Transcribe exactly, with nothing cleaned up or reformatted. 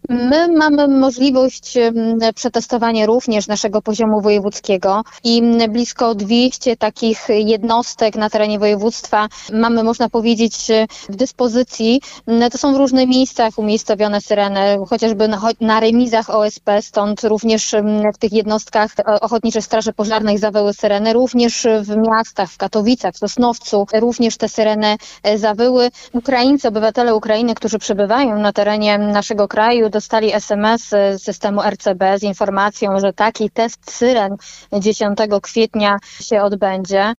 My mamy możliwość przetestowania również naszego poziomu wojewódzkiego i blisko dwieście takich jednostek na terenie województwa mamy, można powiedzieć, w dyspozycji. To są w różnych miejscach umiejscowione syreny, chociażby na, na remizach O S P, stąd również w tych jednostkach Ochotniczej Straży Pożarnej zawyły syreny, również w miastach, w Katowicach, w Sosnowcu również te syreny zawyły. Ukraińcy, obywatele Ukrainy, którzy przebywają na terenie naszego kraju, dostali S M S z systemu R C B z informacją, że taki test syren dziesiątego kwietnia się odbędzie.